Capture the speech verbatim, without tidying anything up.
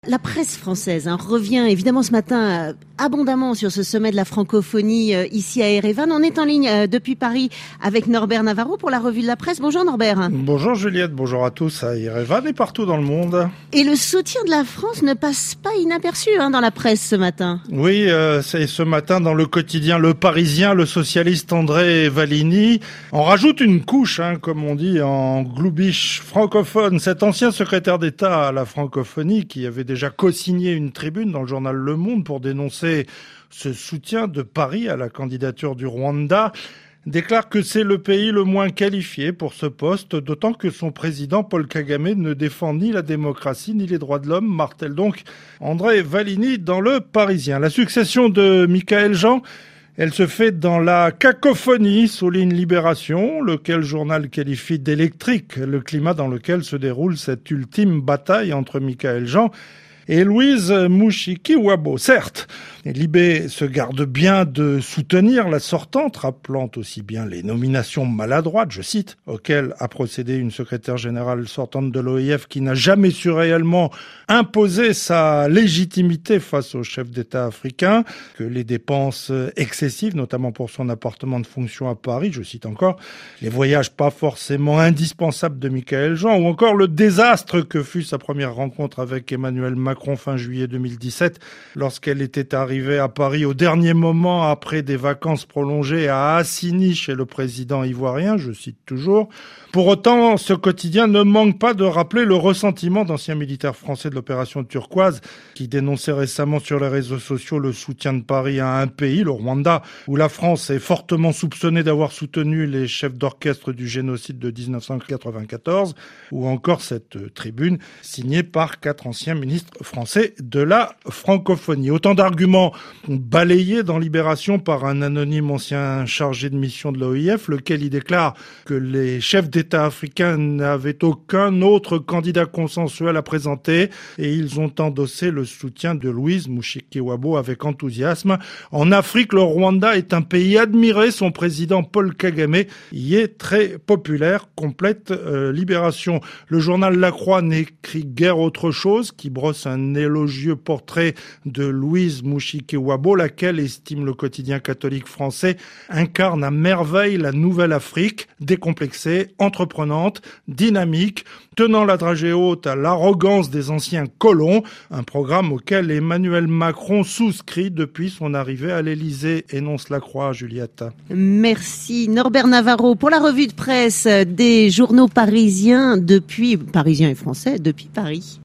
La presse française hein, revient évidemment ce matin euh, abondamment sur ce sommet de la francophonie euh, ici à Erevan. On est en ligne euh, depuis Paris avec Norbert Navarro pour la revue de la presse. Bonjour Norbert. Bonjour Juliette, bonjour à tous à Erevan et partout dans le monde. Et le soutien de la France ne passe pas inaperçu hein, dans la presse ce matin. Oui, euh, c'est ce matin dans le quotidien Le Parisien, le socialiste André Vallini en rajoute une couche, hein, comme on dit en gloubiche francophone. Cet ancien secrétaire d'État à la francophonie qui avait déjà co-signé une tribune dans le journal Le Monde pour dénoncer ce soutien de Paris à la candidature du Rwanda, déclare que c'est le pays le moins qualifié pour ce poste, d'autant que son président Paul Kagame ne défend ni la démocratie ni les droits de l'homme, martèle donc André Vallini dans Le Parisien. La succession de Michaël Jean, elle se fait dans la cacophonie, souligne Libération, lequel journal qualifie d'électrique le climat dans lequel se déroule cette ultime bataille entre Michaël Jean et Louise Mushikiwabo. Certes, Libé se garde bien de soutenir la sortante, rappelant aussi bien les nominations maladroites, je cite, auxquelles a procédé une secrétaire générale sortante de l'O I F qui n'a jamais su réellement imposer sa légitimité face au chef d'État africain, que les dépenses excessives, notamment pour son appartement de fonction à Paris, je cite encore, les voyages pas forcément indispensables de Michaël Jean, ou encore le désastre que fut sa première rencontre avec Emmanuel Macron fin juillet deux mille dix-sept, lorsqu'elle était arrivée à Paris au dernier moment après des vacances prolongées à Assigny chez le président ivoirien, je cite toujours. Pour autant, ce quotidien ne manque pas de rappeler le ressentiment d'anciens militaires français de l'opération Turquoise qui dénonçaient récemment sur les réseaux sociaux le soutien de Paris à un pays, le Rwanda, où la France est fortement soupçonnée d'avoir soutenu les chefs d'orchestre du génocide de dix-neuf cent quatre-vingt-quatorze, ou encore cette tribune signée par quatre anciens ministres français de la francophonie. Autant d'arguments balayés dans Libération par un anonyme ancien chargé de mission de l'O I F, lequel y déclare que les chefs d'État africains n'avaient aucun autre candidat consensuel à présenter et ils ont endossé le soutien de Louise Mushikiwabo avec enthousiasme. En Afrique, le Rwanda est un pays admiré. Son président Paul Kagame y est très populaire. Complète euh, Libération. Le journal La Croix n'écrit guère autre chose, qui brosse un élogieux portrait de Louise Mushikiwabo, laquelle, estime le quotidien catholique français, incarne à merveille la nouvelle Afrique, décomplexée, entreprenante, dynamique, tenant la dragée haute à l'arrogance des anciens colons, un programme auquel Emmanuel Macron souscrit depuis son arrivée à l'Élysée, énonce La Croix, Juliette. Merci Norbert Navarro pour la revue de presse des journaux parisiens depuis, parisiens et français, depuis Paris.